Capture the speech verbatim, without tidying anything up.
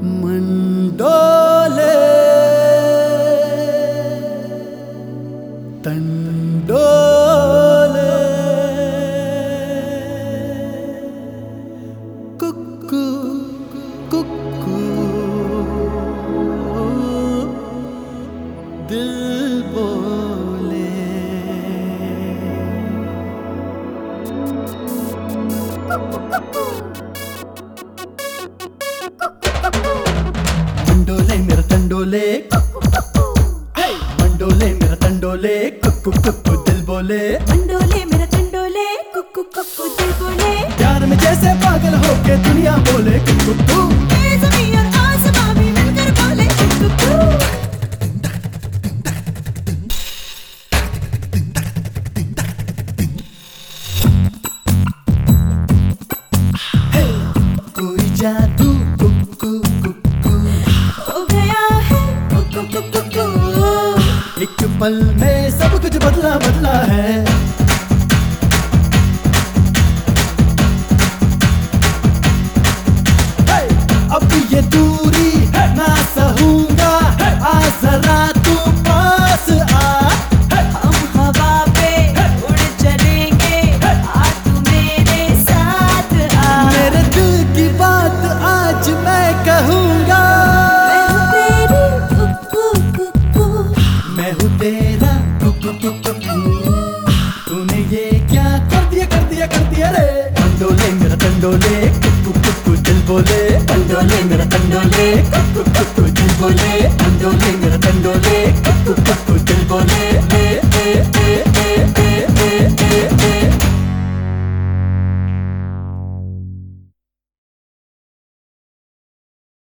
मंडोले तंडोले कुक्कू कुक्कू दिल बोले। मंडोले मेरा तंडोले, मंडोले मेरा तंडोले, कुक्कू कुक्कू दिल बोले। मंडोले मेरा तंडोले, कुक्कू कुक्कू दिल बोले। प्यार में जैसे पागल होके दुनिया बोले कुक्कू कुक्कू। ये ज़मीन और आसमां भी मिलकर बोले कुक्कू कुक्कू। कोई जादू कुक्कू कुक्कू हो गया है कुक्कू कुक्कू कुक्कू। एक पल में सब कुछ बदला बदला है। अब ये दूरी ना सहूंगा, आ जरा तू पास आ। हम हवा पे उड़ चलेंगे, आ तू मेरे साथ आ। मेरे दिल की बात आज मैं कहूंगा। मैं हूँ तेरी कुक्कू कुक्कू। मैं हूँ तेरा कुक्कू कुक्कू। तूने ये क्या कर दिया कर दिया कर दिया रे। तंडोले मेरा तंडोले, कुक्कू कुक्कू दिल बोले। तंडोले मेरा तंडोले, कुक्कू कुक्कू दिल बोले। तंडोले मेरा तंडोले, कुक्कू कुक्कू दिल बोले। ए ए ए ए ए ए ए ए